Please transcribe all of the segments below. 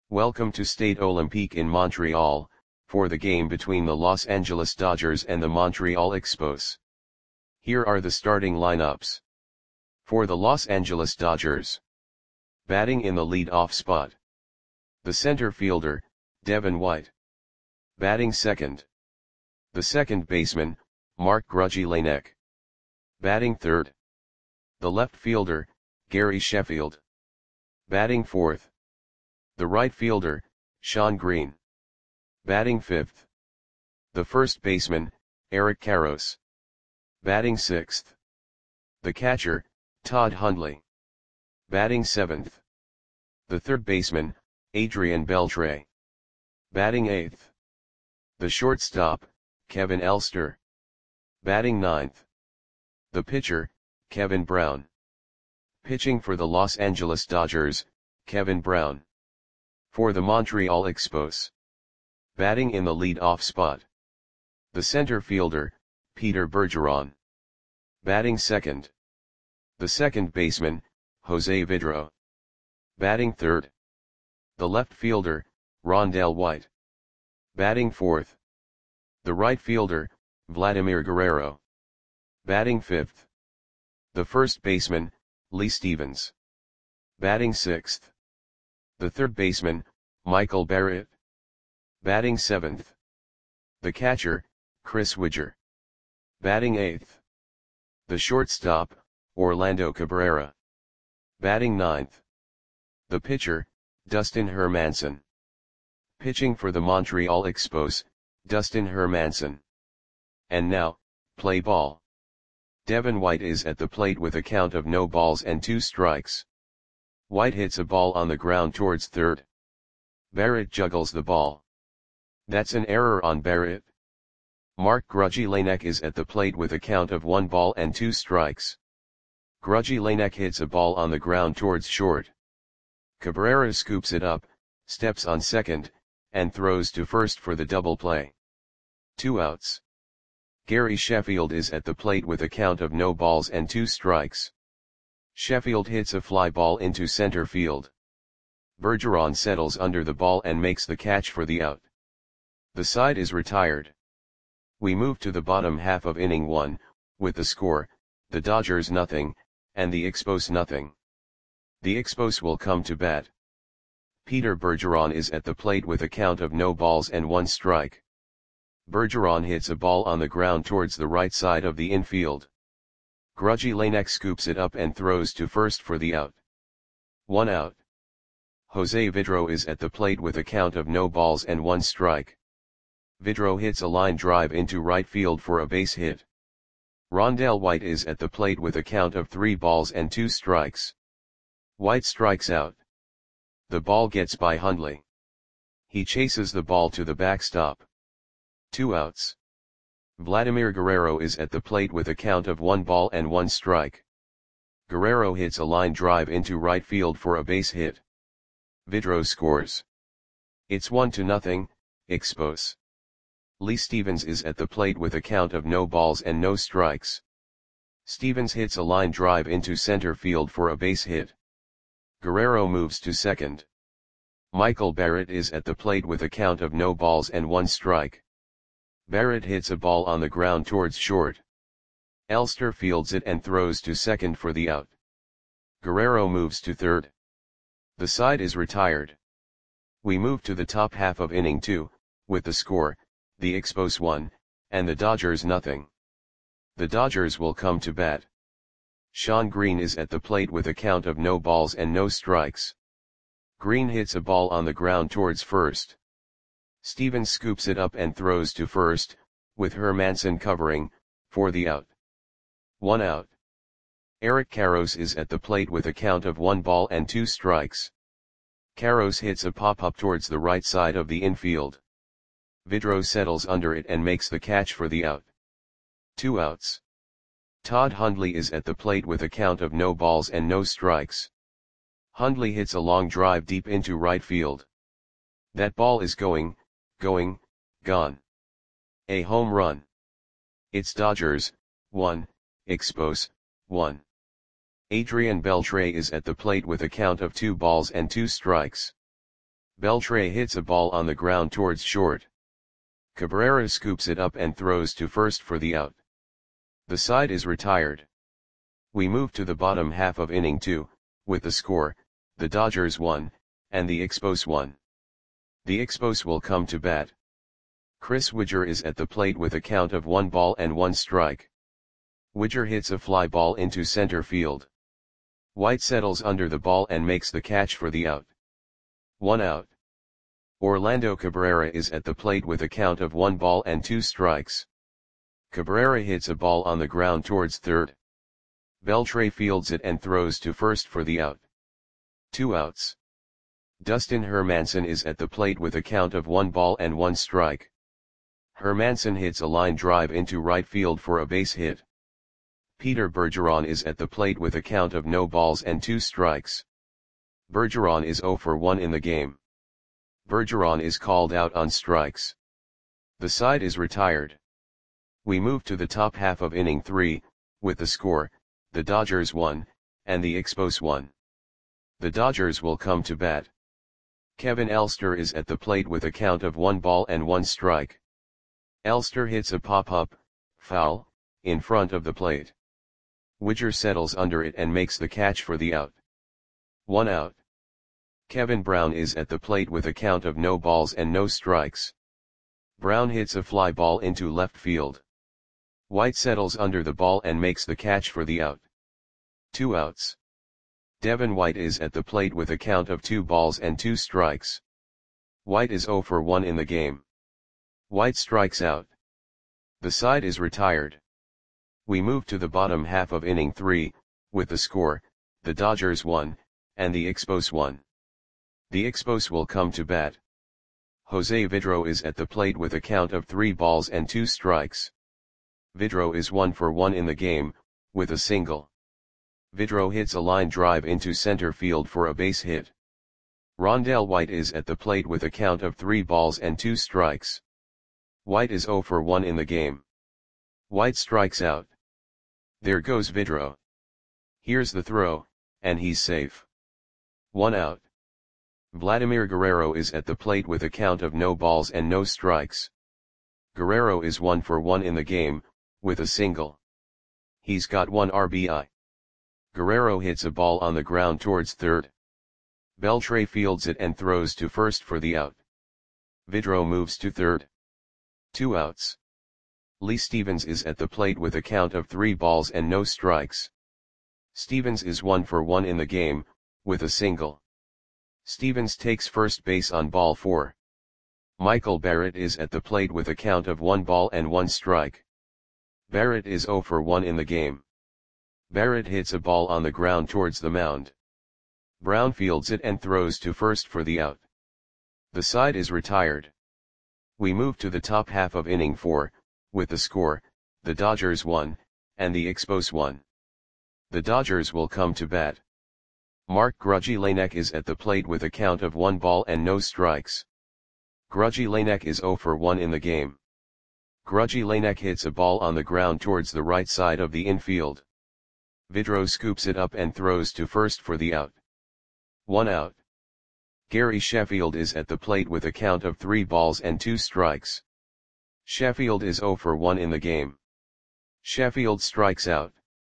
Welcome to Stade Olympique in Montreal, for the game between the Los Angeles Dodgers and the Montreal Expos. Here are the starting lineups. For the Los Angeles Dodgers. Batting in the lead-off spot. The center fielder, Devin White. Batting second. The second baseman, Marc Grudzielanek. Batting third. The left fielder, Gary Sheffield. Batting fourth. The right fielder, Shawn Green. Batting fifth. The first baseman, Eric Karros. Batting sixth. The catcher, Todd Hundley. Batting seventh. The third baseman, Adrian Beltre. Batting eighth. The shortstop, Kevin Elster. Batting ninth. The pitcher, Kevin Brown. Pitching for the Los Angeles Dodgers, Kevin Brown. For the Montreal Expos. Batting in the lead-off spot. The center fielder, Peter Bergeron. Batting second. The second baseman, Jose Vidro. Batting third. The left fielder, Rondell White. Batting fourth. The right fielder, Vladimir Guerrero. Batting fifth. The first baseman, Lee Stevens. Batting sixth. The third baseman, Michael Barrett. Batting seventh. The catcher, Chris Widger. Batting eighth. The shortstop, Orlando Cabrera. Batting ninth. The pitcher, Dustin Hermanson. Pitching for the Montreal Expos, Dustin Hermanson. And now, play ball. Devin White is at the plate with a count of no balls and 2 strikes. White hits a ball on the ground towards third. Barrett juggles the ball. That's an error on Barrett. Marc Grudzielanek is at the plate with a count of 1 ball and 2 strikes. Grudzielanek hits a ball on the ground towards short. Cabrera scoops it up, steps on second, and throws to first for the double play. 2 outs. Gary Sheffield is at the plate with a count of no balls and 2 strikes. Sheffield hits a fly ball into center field. Bergeron settles under the ball and makes the catch for the out. The side is retired. We move to the bottom half of inning 1, with the score, the Dodgers nothing, and the Expos nothing. The Expos will come to bat. Peter Bergeron is at the plate with a count of no balls and 1 strike. Bergeron hits a ball on the ground towards the right side of the infield. Grudzielanek scoops it up and throws to first for the out. 1 out. Jose Vidro is at the plate with a count of no balls and 1 strike. Vidro hits a line drive into right field for a base hit. Rondell White is at the plate with a count of 3 balls and 2 strikes. White strikes out. The ball gets by Hundley. He chases the ball to the backstop. 2 outs. Vladimir Guerrero is at the plate with a count of 1 ball and 1 strike. Guerrero hits a line drive into right field for a base hit. Vidro scores. It's 1-0, Expos. Lee Stevens is at the plate with a count of no balls and no strikes. Stevens hits a line drive into center field for a base hit. Guerrero moves to second. Michael Barrett is at the plate with a count of no balls and 1 strike. Barrett hits a ball on the ground towards short. Elster fields it and throws to second for the out. Guerrero moves to third. The side is retired. We move to the top half of inning 2, with the score, the Expos 1, and the Dodgers nothing. The Dodgers will come to bat. Shawn Green is at the plate with a count of no balls and no strikes. Green hits a ball on the ground towards first. Stevens scoops it up and throws to first, with Hermanson covering, for the out. 1 out. Eric Karros is at the plate with a count of 1 ball and 2 strikes. Karros hits a pop-up towards the right side of the infield. Vidro settles under it and makes the catch for the out. 2 outs. Todd Hundley is at the plate with a count of no balls and no strikes. Hundley hits a long drive deep into right field. That ball is gone. A home run. It's Dodgers, 1, Expos, 1. Adrian Beltre is at the plate with a count of 2 balls and 2 strikes. Beltre hits a ball on the ground towards short. Cabrera scoops it up and throws to first for the out. The side is retired. We move to the bottom half of inning 2, with the score, the Dodgers 1, and the Expos 1. The Expos will come to bat. Chris Widger is at the plate with a count of 1 ball and 1 strike. Widger hits a fly ball into center field. White settles under the ball and makes the catch for the out. 1 out. Orlando Cabrera is at the plate with a count of 1 ball and 2 strikes. Cabrera hits a ball on the ground towards third. Beltre fields it and throws to first for the out. 2 outs. Dustin Hermanson is at the plate with a count of 1 ball and 1 strike. Hermanson hits a line drive into right field for a base hit. Peter Bergeron is at the plate with a count of no balls and 2 strikes. Bergeron is 0 for 1 in the game. Bergeron is called out on strikes. The side is retired. We move to the top half of inning 3, with the score, the Dodgers 1, and the Expos 1. The Dodgers will come to bat. Kevin Elster is at the plate with a count of 1 ball and 1 strike. Elster hits a pop-up, foul, in front of the plate. Widger settles under it and makes the catch for the out. 1 out. Kevin Brown is at the plate with a count of no balls and no strikes. Brown hits a fly ball into left field. White settles under the ball and makes the catch for the out. 2 outs. Devin White is at the plate with a count of 2 balls and 2 strikes. White is 0 for 1 in the game. White strikes out. The side is retired. We move to the bottom half of inning 3, with the score, the Dodgers 1, and the Expos 1. The Expos will come to bat. Jose Vidro is at the plate with a count of 3 balls and 2 strikes. Vidro is 1 for 1 in the game, with a single. Vidro hits a line drive into center field for a base hit. Rondell White is at the plate with a count of 3 balls and 2 strikes. White is 0 for 1 in the game. White strikes out. There goes Vidro. Here's the throw, and he's safe. 1 out. Vladimir Guerrero is at the plate with a count of no balls and no strikes. Guerrero is 1 for 1 in the game, with a single. He's got 1 RBI. Guerrero hits a ball on the ground towards third. Beltre fields it and throws to first for the out. Vidro moves to third. 2 outs. Lee Stevens is at the plate with a count of 3 balls and no strikes. Stevens is 1 for 1 in the game, with a single. Stevens takes first base on ball 4. Michael Barrett is at the plate with a count of 1 ball and 1 strike. Barrett is 0 for 1 in the game. Barrett hits a ball on the ground towards the mound. Brown fields it and throws to first for the out. The side is retired. We move to the top half of inning 4, with the score, the Dodgers 1, and the Expos 1. The Dodgers will come to bat. Mark Grudzielanek is at the plate with a count of 1 ball and no strikes. Grudzielanek is 0 for 1 in the game. Grudzielanek hits a ball on the ground towards the right side of the infield. Vidro scoops it up and throws to first for the out. 1 out. Gary Sheffield is at the plate with a count of 3 balls and 2 strikes. Sheffield is 0 for 1 in the game. Sheffield strikes out.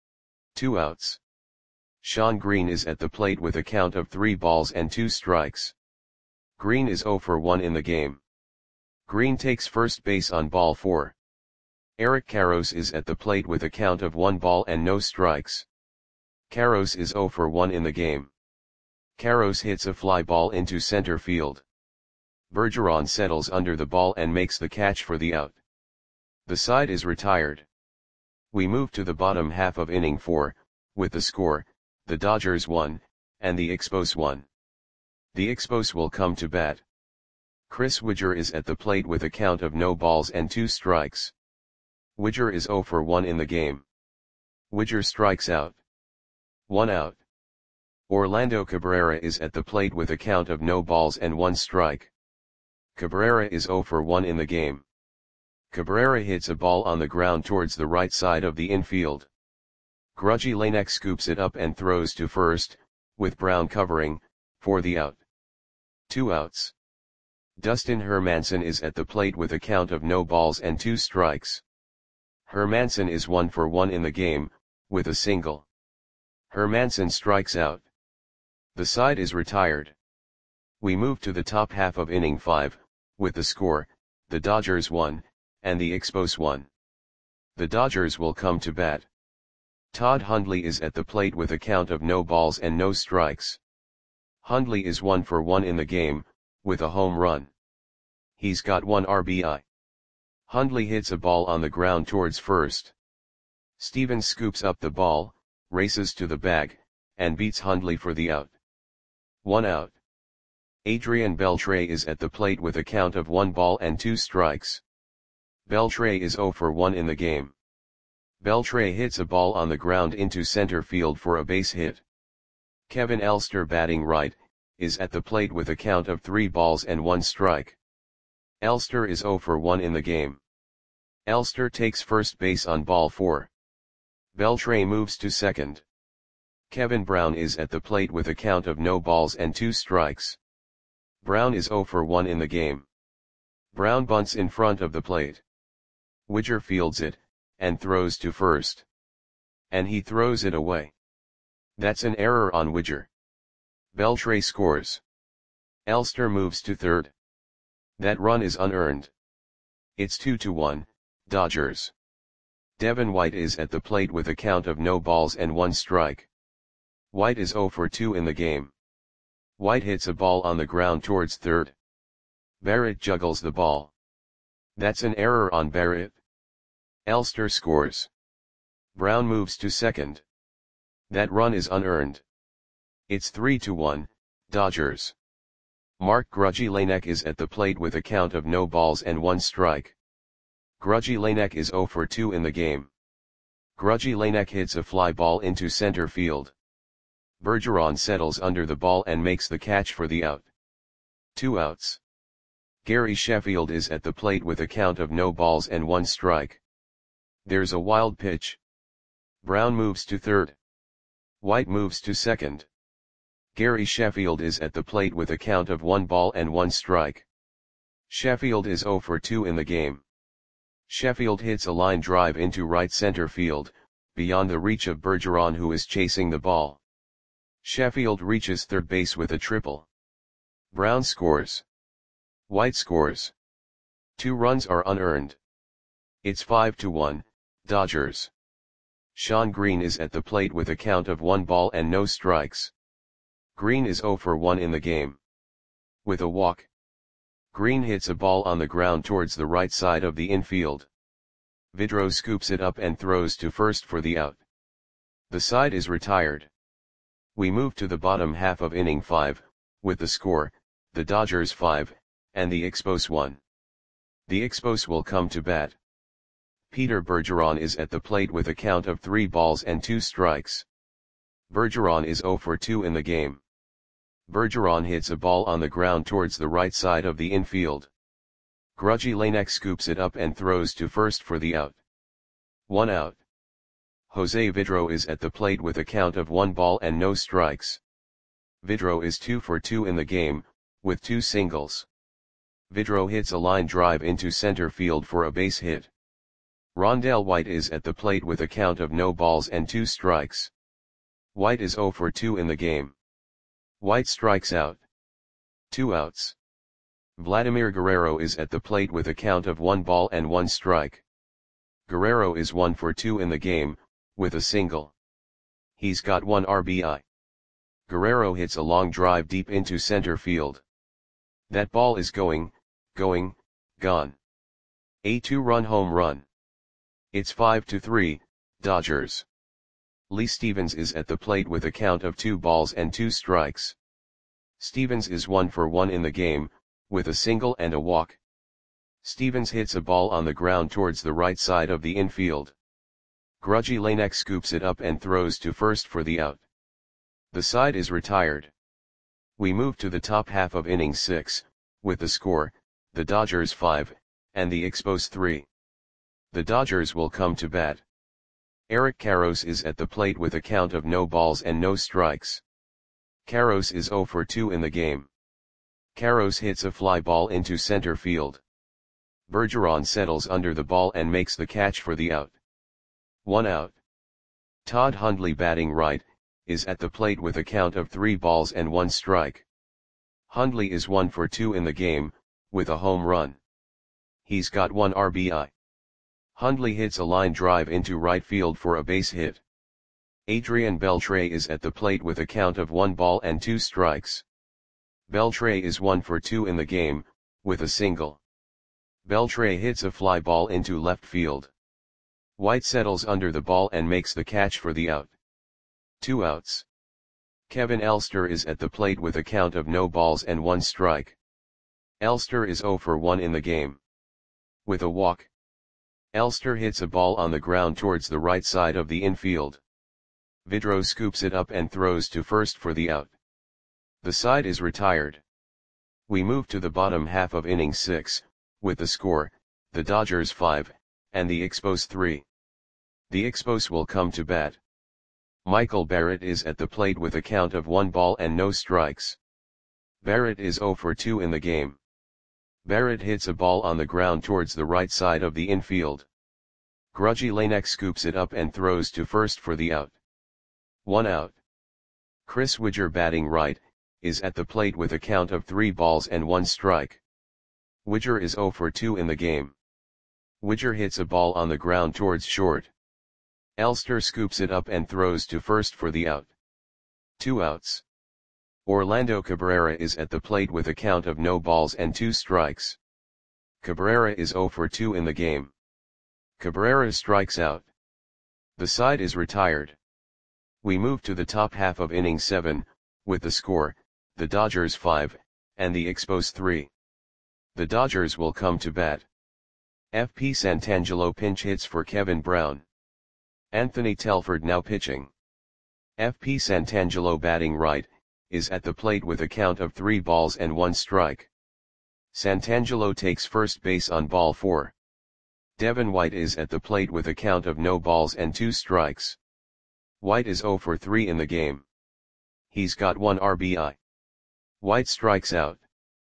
2 outs. Sean Green is at the plate with a count of 3 balls and 2 strikes. Green is 0 for 1 in the game. Green takes first base on ball 4. Eric Karros is at the plate with a count of 1 ball and no strikes. Karros is 0 for 1 in the game. Karros hits a fly ball into center field. Bergeron settles under the ball and makes the catch for the out. The side is retired. We move to the bottom half of inning 4, with the score, the Dodgers 1, and the Expos 1. The Expos will come to bat. Chris Widger is at the plate with a count of no balls and 2 strikes. Widger is 0 for 1 in the game. Widger strikes out. 1 out. Orlando Cabrera is at the plate with a count of no balls and 1 strike. Cabrera is 0 for 1 in the game. Cabrera hits a ball on the ground towards the right side of the infield. Grudzielanek scoops it up and throws to first, with Brown covering, for the out. 2 outs. Dustin Hermansen is at the plate with a count of no balls and 2 strikes. Hermansen is 1 for 1 in the game, with a single. Hermansen strikes out. The side is retired. We move to the top half of inning 5, with the score, the Dodgers 1, and the Expos 1. The Dodgers will come to bat. Todd Hundley is at the plate with a count of no balls and no strikes. Hundley is 1 for 1 in the game, with a home run. He's got 1 RBI. Hundley hits a ball on the ground towards first. Stevens scoops up the ball, races to the bag, and beats Hundley for the out. 1 out. Adrian Beltre is at the plate with a count of 1 ball and 2 strikes. Beltre is 0 for 1 in the game. Beltre hits a ball on the ground into center field for a base hit. Kevin Elster, batting right, is at the plate with a count of 3 balls and 1 strike. Elster is 0 for 1 in the game. Elster takes first base on ball 4. Beltre moves to second. Kevin Brown is at the plate with a count of no balls and 2 strikes. Brown is 0 for 1 in the game. Brown bunts in front of the plate. Widger fields it, and throws to first. And he throws it away. That's an error on Widger. Beltre scores. Elster moves to third. That run is unearned. It's 2-1, Dodgers. Devin White is at the plate with a count of no balls and 1 strike. White is 0 for 2 in the game. White hits a ball on the ground towards third. Barrett juggles the ball. That's an error on Barrett. Elster scores. Brown moves to second. That run is unearned. It's 3-1, Dodgers. Mark Grudzielanek is at the plate with a count of no balls and 1 strike. Grudzielanek is 0 for 2 in the game. Grudzielanek hits a fly ball into center field. Bergeron settles under the ball and makes the catch for the out. 2 outs. Gary Sheffield is at the plate with a count of no balls and 1 strike. There's a wild pitch. Brown moves to third. White moves to second. Gary Sheffield is at the plate with a count of 1 ball and 1 strike. Sheffield is 0 for 2 in the game. Sheffield hits a line drive into right center field, beyond the reach of Bergeron, who is chasing the ball. Sheffield reaches third base with a triple. Brown scores. White scores. 2 runs are unearned. It's 5-1, Dodgers. Sean Green is at the plate with a count of 1 ball and no strikes. Green is 0 for 1 in the game. With a walk. Green hits a ball on the ground towards the right side of the infield. Vidro scoops it up and throws to first for the out. The side is retired. We move to the bottom half of inning 5, with the score, the Dodgers 5, and the Expos 1. The Expos will come to bat. Peter Bergeron is at the plate with a count of 3 balls and 2 strikes. Bergeron is 0 for 2 in the game. Bergeron hits a ball on the ground towards the right side of the infield. Grudzielanek scoops it up and throws to first for the out. 1 out. Jose Vidro is at the plate with a count of 1 ball and no strikes. Vidro is 2 for 2 in the game, with 2 singles. Vidro hits a line drive into center field for a base hit. Rondell White is at the plate with a count of no balls and 2 strikes. White is 0 for 2 in the game. White strikes out. 2 outs. Vladimir Guerrero is at the plate with a count of 1 ball and 1 strike. Guerrero is 1 for 2 in the game, with a single. He's got 1 RBI. Guerrero hits a long drive deep into center field. That ball is going, gone. A 2-run home run. It's 5-3, Dodgers. Lee Stevens is at the plate with a count of 2 balls and 2 strikes. Stevens is 1 for 1 in the game, with a single and a walk. Stevens hits a ball on the ground towards the right side of the infield. Grudzielanek scoops it up and throws to first for the out. The side is retired. We move to the top half of inning 6, with the score, the Dodgers 5, and the Expos 3. The Dodgers will come to bat. Eric Karros is at the plate with a count of no balls and no strikes. Karros is 0 for 2 in the game. Karros hits a fly ball into center field. Bergeron settles under the ball and makes the catch for the out. 1 out. Todd Hundley, batting right, is at the plate with a count of 3 balls and 1 strike. Hundley is 1 for 2 in the game, with a home run. He's got 1 RBI. Hundley hits a line drive into right field for a base hit. Adrian Beltre is at the plate with a count of 1 ball and 2 strikes. Beltre is 1 for 2 in the game, with a single. Beltre hits a fly ball into left field. White settles under the ball and makes the catch for the out. 2 outs. Kevin Elster is at the plate with a count of no balls and 1 strike. Elster is 0 for 1 in the game. With a walk. Elster hits a ball on the ground towards the right side of the infield. Vidro scoops it up and throws to first for the out. The side is retired. We move to the bottom half of inning 6, with the score, the Dodgers 5, and the Expos 3. The Expos will come to bat. Michael Barrett is at the plate with a count of 1 ball and no strikes. Barrett is 0 for 2 in the game. Barrett hits a ball on the ground towards the right side of the infield. Grudgy Lanek scoops it up and throws to first for the out. 1 out. Chris Widger, batting right, is at the plate with a count of 3 balls and 1 strike. Widger is 0 for 2 in the game. Widger hits a ball on the ground towards short. Elster scoops it up and throws to first for the out. 2 outs. Orlando Cabrera is at the plate with a count of no balls and 2 strikes. Cabrera is 0 for 2 in the game. Cabrera strikes out. The side is retired. We move to the top half of inning 7, with the score, the Dodgers 5, and the Expos 3. The Dodgers will come to bat. F.P. Santangelo pinch hits for Kevin Brown. Anthony Telford now pitching. F.P. Santangelo, batting right, is at the plate with a count of 3 balls and 1 strike. Santangelo takes first base on ball 4. Devin White is at the plate with a count of no balls and 2 strikes. White is 0 for 3 in the game. He's got 1 RBI. White strikes out.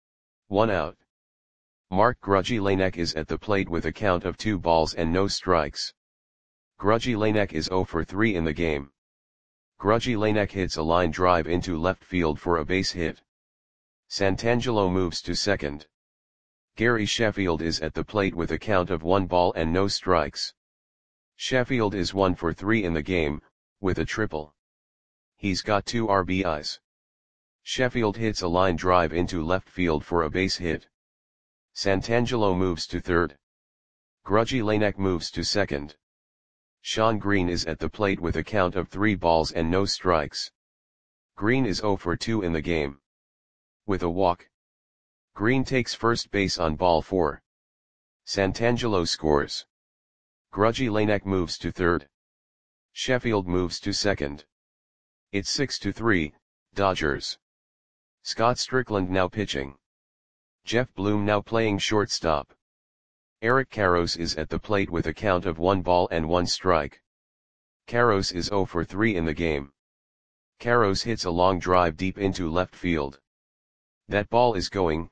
1 out. Mark Grudgy Lanek is at the plate with a count of 2 balls and no strikes. Grudgy Lanek is 0 for 3 in the game. Grudgy Lanek hits a line drive into left field for a base hit. Santangelo moves to second. Gary Sheffield is at the plate with a count of 1 ball and no strikes. Sheffield is 1 for 3 in the game, with a triple. He's got 2 RBIs. Sheffield hits a line drive into left field for a base hit. Santangelo moves to third. Grudgy Lanek moves to second. Sean Green is at the plate with a count of 3 balls and no strikes. Green is 0 for 2 in the game. With a walk. Green takes first base on ball 4. Santangelo scores. Grudgy Lanek moves to third. Sheffield moves to second. It's 6-3, Dodgers. Scott Strickland now pitching. Jeff Bloom now playing shortstop. Eric Karros is at the plate with a count of 1 ball and 1 strike. Karros is 0 for 3 in the game. Karros hits a long drive deep into left field. That ball is gone.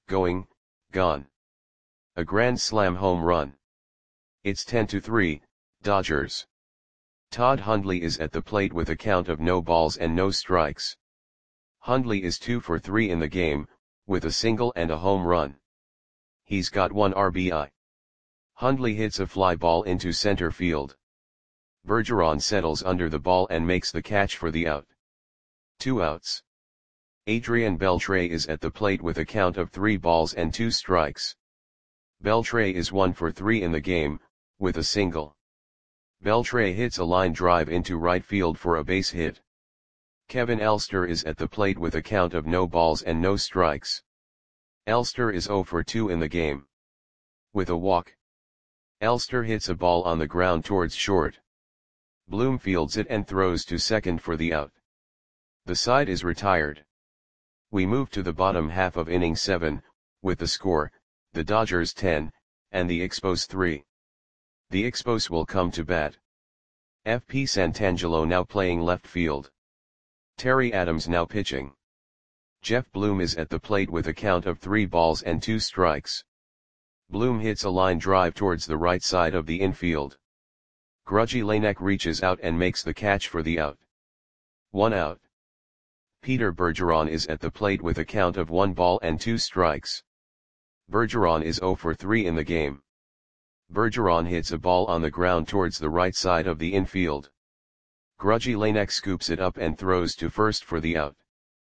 A grand slam home run. It's 10-3, Dodgers. Todd Hundley is at the plate with a count of no balls and no strikes. Hundley is 2 for 3 in the game, with a single and a home run. He's got 1 RBI. Hundley hits a fly ball into center field. Bergeron settles under the ball and makes the catch for the out. 2 outs. Adrian Beltre is at the plate with a count of 3 balls and 2 strikes. Beltre is 1 for 3 in the game, with a single. Beltre hits a line drive into right field for a base hit. Kevin Elster is at the plate with a count of no balls and no strikes. Elster is 0 for 2 in the game. With a walk. Elster hits a ball on the ground towards short. Bloom fields it and throws to second for the out. The side is retired. We move to the bottom half of inning 7, with the score, the Dodgers 10, and the Expos 3. The Expos will come to bat. F.P. Santangelo now playing left field. Terry Adams now pitching. Jeff Bloom is at the plate with a count of 3 balls and 2 strikes. Bloom hits a line drive towards the right side of the infield. Grudgy Lanek reaches out and makes the catch for the out. 1 out. Peter Bergeron is at the plate with a count of 1 ball and 2 strikes. Bergeron is 0 for 3 in the game. Bergeron hits a ball on the ground towards the right side of the infield. Grudgy Lanek scoops it up and throws to first for the out.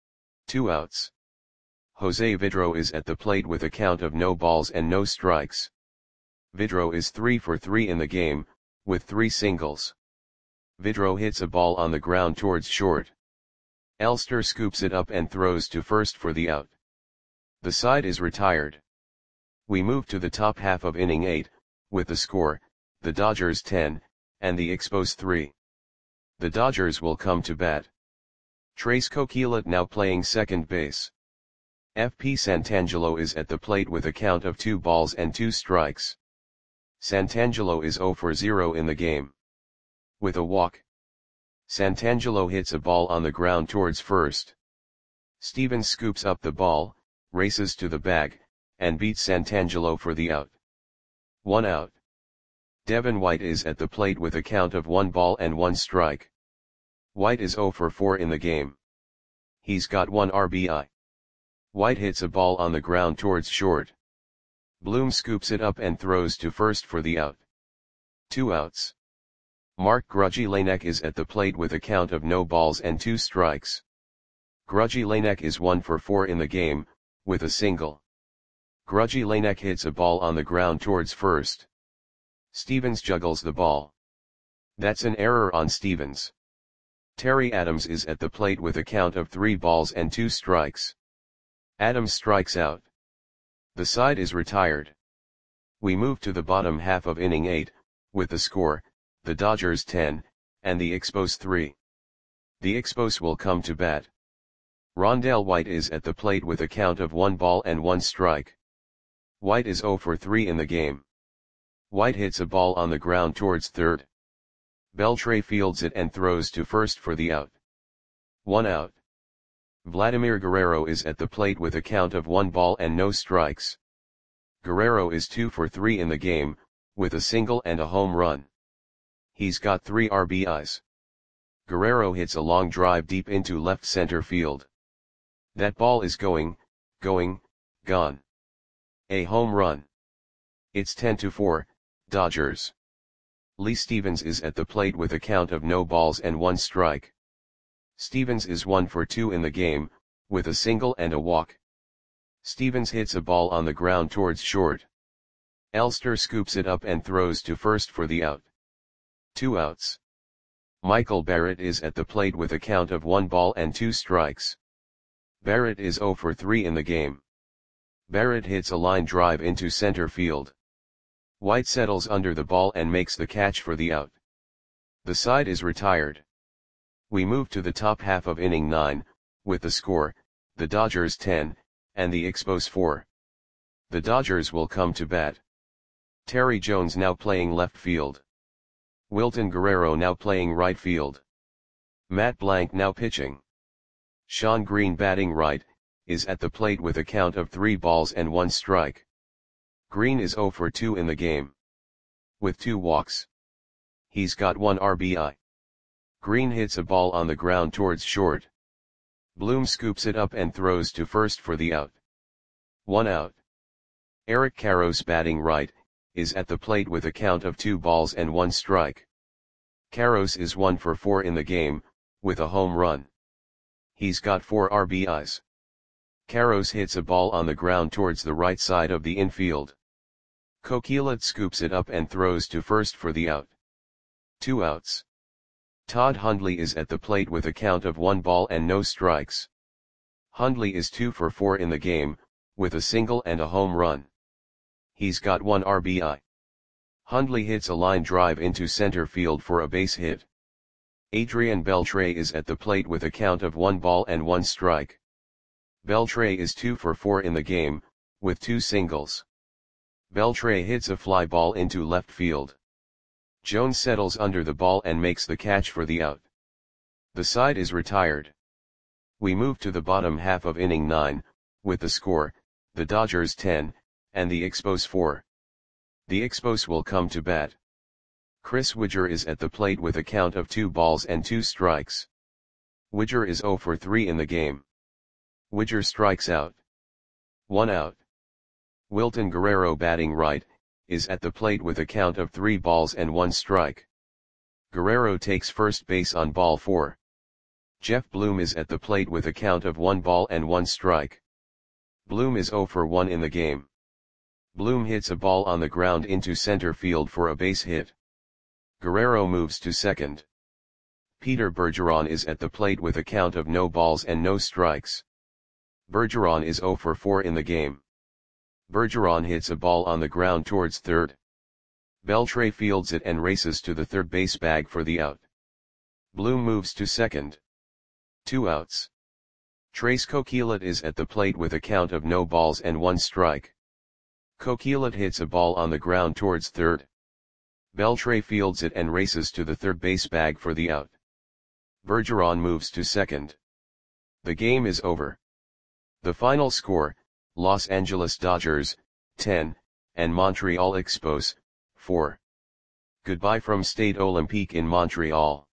2 outs. Jose Vidro is at the plate with a count of no balls and no strikes. Vidro is 3 for 3 in the game, with 3 singles. Vidro hits a ball on the ground towards short. Elster scoops it up and throws to first for the out. The side is retired. We move to the top half of inning 8, with the score, the Dodgers 10, and the Expos 3. The Dodgers will come to bat. Trace Coquelin now playing second base. F.P. Santangelo is at the plate with a count of 2 balls and 2 strikes. Santangelo is 0 for 0 in the game. With a walk. Santangelo hits a ball on the ground towards first. Stevens scoops up the ball, races to the bag, and beats Santangelo for the out. 1 out. Devin White is at the plate with a count of 1 ball and 1 strike. White is 0 for 4 in the game. He's got 1 RBI. White hits a ball on the ground towards short. Bloom scoops it up and throws to first for the out. 2 outs. Mark Grudgy Lanek is at the plate with a count of no balls and 2 strikes. Grudgy Lanek is 1 for 4 in the game, with a single. Grudgy Lanek hits a ball on the ground towards first. Stevens juggles the ball. That's an error on Stevens. Terry Adams is at the plate with a count of 3 balls and 2 strikes. Adams strikes out. The side is retired. We move to the bottom half of inning 8, with the score, the Dodgers 10, and the Expos 3. The Expos will come to bat. Rondell White is at the plate with a count of 1 ball and 1 strike. White is 0 for 3 in the game. White hits a ball on the ground towards third. Beltre fields it and throws to first for the out. 1 out. Vladimir Guerrero is at the plate with a count of 1 ball and no strikes. Guerrero is 2 for 3 in the game, with a single and a home run. He's got 3 RBIs. Guerrero hits a long drive deep into left center field. That ball is going, gone. A home run. It's 10-4, Dodgers. Lee Stevens is at the plate with a count of no balls and 1 strike. Stevens is 1 for 2 in the game, with a single and a walk. Stevens hits a ball on the ground towards short. Elster scoops it up and throws to first for the out. 2 outs. Michael Barrett is at the plate with a count of 1 ball and 2 strikes. Barrett is 0 for 3 in the game. Barrett hits a line drive into center field. White settles under the ball and makes the catch for the out. The side is retired. We move to the top half of inning 9, with the score, the Dodgers 10, and the Expos 4. The Dodgers will come to bat. Terry Jones now playing left field. Wilton Guerrero now playing right field. Matt Blank now pitching. Sean Green batting right, is at the plate with a count of 3 balls and 1 strike. Green is 0 for 2 in the game. With 2 walks. He's got 1 RBI. Green hits a ball on the ground towards short. Bloom scoops it up and throws to first for the out. 1 out. Eric Karros batting right, is at the plate with a count of 2 balls and 1 strike. Karros is 1 for 4 in the game, with a home run. He's got 4 RBIs. Karros hits a ball on the ground towards the right side of the infield. Coquelin scoops it up and throws to first for the out. 2 outs. Todd Hundley is at the plate with a count of 1 ball and no strikes. Hundley is 2 for 4 in the game, with a single and a home run. He's got 1 RBI. Hundley hits a line drive into center field for a base hit. Adrian Beltre is at the plate with a count of 1 ball and 1 strike. Beltre is 2 for 4 in the game, with 2 singles. Beltre hits a fly ball into left field. Jones settles under the ball and makes the catch for the out. The side is retired. We move to the bottom half of inning 9, with the score, the Dodgers 10, and the Expos 4. The Expos will come to bat. Chris Widger is at the plate with a count of 2 balls and 2 strikes. Widger is 0 for 3 in the game. Widger strikes out. 1 out. Wilton Guerrero, batting right, is at the plate with a count of 3 balls and 1 strike. Guerrero takes first base on ball 4. Jeff Bloom is at the plate with a count of 1 ball and 1 strike. Bloom is 0 for 1 in the game. Bloom hits a ball on the ground into center field for a base hit. Guerrero moves to second. Peter Bergeron is at the plate with a count of no balls and no strikes. Bergeron is 0 for 4 in the game. Bergeron hits a ball on the ground towards third. Beltre fields it and races to the third base bag for the out. Bloom moves to second. 2 outs. Trace Coquelin is at the plate with a count of no balls and 1 strike. Coquelin hits a ball on the ground towards third. Beltre fields it and races to the third base bag for the out. Bergeron moves to second. The game is over. The final score, Los Angeles Dodgers, 10, and Montreal Expos, 4. Goodbye from Stade Olympique in Montreal.